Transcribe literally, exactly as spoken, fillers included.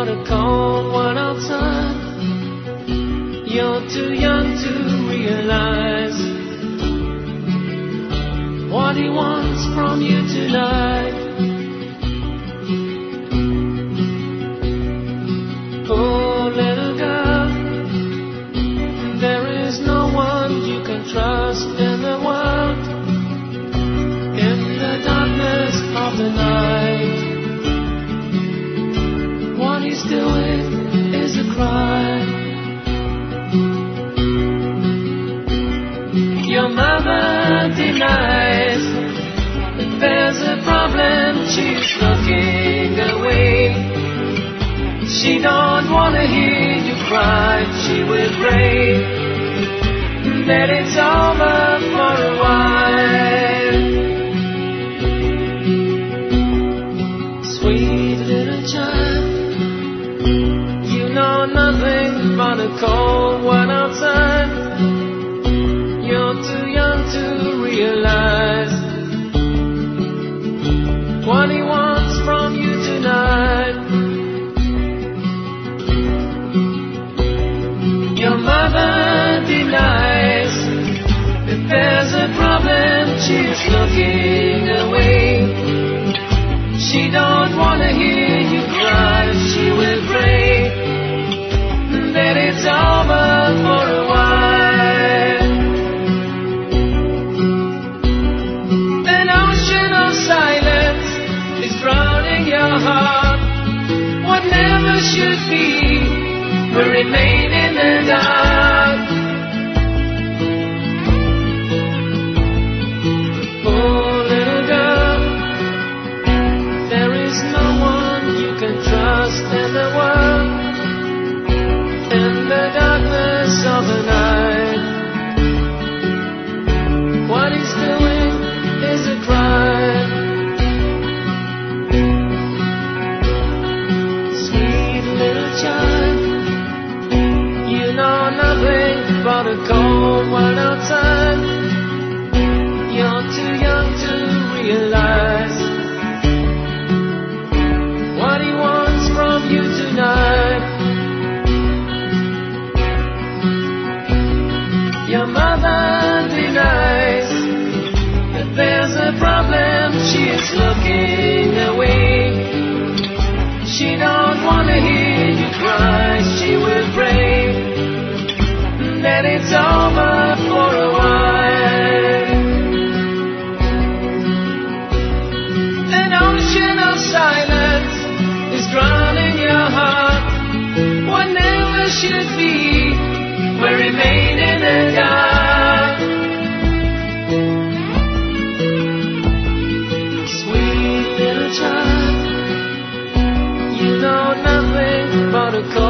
but a cold one outside. You're too young to realize what he wants from you tonight. Oh, little girl, there is no one you can trust in the world. In the darkness of the night, what he's doing is a crime. Your mother denies that there's a problem, she's looking away. She don't wanna hear you cry, she will pray that it's over for a while. Sweet little child, you know nothing but a cold one outside. You're too young to realize what he wants from you tonight. Your mother denies that there's a problem, she's looking away. She don't wanna hear you cry, she will pray that it's over for a while. An ocean of silence is drowning your heart. What never should be will remain in the dark. Oh, little girl, there is no one you can trust in the world. In the darkness of the night, what he's doing is a crime. Sweet little child, you know nothing but a cold one outside. You're too young to realize what he wants from you tonight. Your mother denies that there's a problem, she is looking away. She don't wanna hear you cry, she will pray that it's over for a while. An ocean of silence is drowning your heart. What never should be will remain in the dark. Sweet little child, you know nothing but a cold